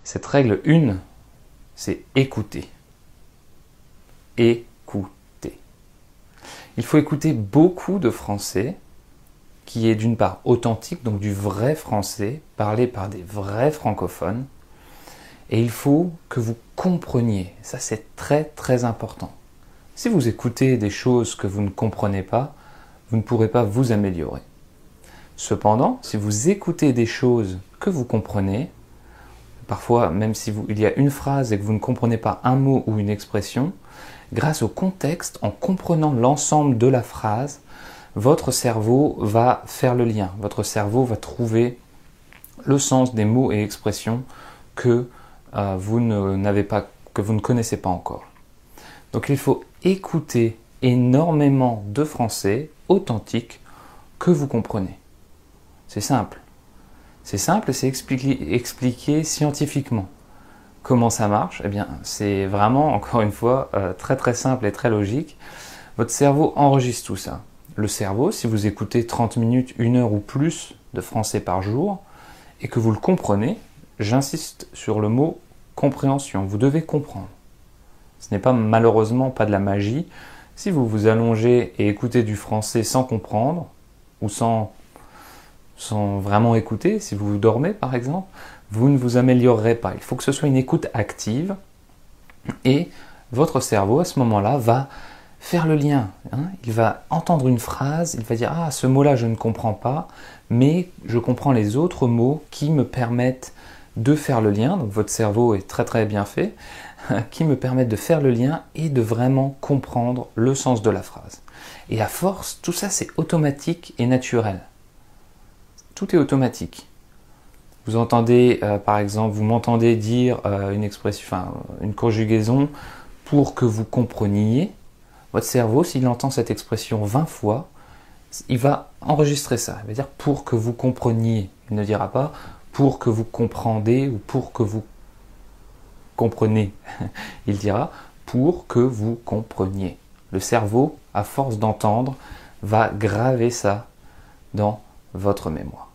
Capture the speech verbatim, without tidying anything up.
Cette règle un, c'est écouter. Écouter. Il faut écouter beaucoup de français qui est d'une part authentique, donc du vrai français, parlé par des vrais francophones. Et il faut que vous compreniez. Ça, c'est très très important. Si vous écoutez des choses que vous ne comprenez pas, vous ne pourrez pas vous améliorer. Cependant, si vous écoutez des choses que vous comprenez, parfois même si vous, il y a une phrase et que vous ne comprenez pas un mot ou une expression, grâce au contexte, en comprenant l'ensemble de la phrase, votre cerveau va faire le lien. Votre cerveau va trouver le sens des mots et expressions que euh, vous ne, n'avez pas, que vous ne connaissez pas encore. Donc il faut écouter énormément de français authentique que vous comprenez. C'est simple. C'est simple et c'est expliqué, expliqué scientifiquement. Comment ça marche? Eh bien, c'est vraiment, encore une fois, euh, très très simple et très logique. Votre cerveau enregistre tout ça. Le cerveau, si vous écoutez trente minutes, une heure ou plus de français par jour, et que vous le comprenez, j'insiste sur le mot compréhension. Vous devez comprendre. Ce n'est pas malheureusement pas de la magie. Si vous vous allongez et écoutez du français sans comprendre, ou sans, sans vraiment écouter, si vous dormez par exemple, vous ne vous améliorerez pas. Il faut que ce soit une écoute active et votre cerveau à ce moment-là va faire le lien. Hein. Il va entendre une phrase, il va dire « Ah, ce mot-là je ne comprends pas, mais je comprends les autres mots qui me permettent de faire le lien. » Donc votre cerveau est très très bien fait, qui me permettent de faire le lien et de vraiment comprendre le sens de la phrase. Et à force, tout ça c'est automatique et naturel. Tout est automatique. Vous entendez, euh, par exemple, vous m'entendez dire euh, une expression, enfin, une conjugaison pour que vous compreniez. Votre cerveau, s'il entend cette expression vingt fois, il va enregistrer ça. Il va dire pour que vous compreniez. Il ne dira pas pour que vous comprendez ou pour que vous comprenez. Il dira pour que vous compreniez. Le cerveau, à force d'entendre, va graver ça dans votre mémoire.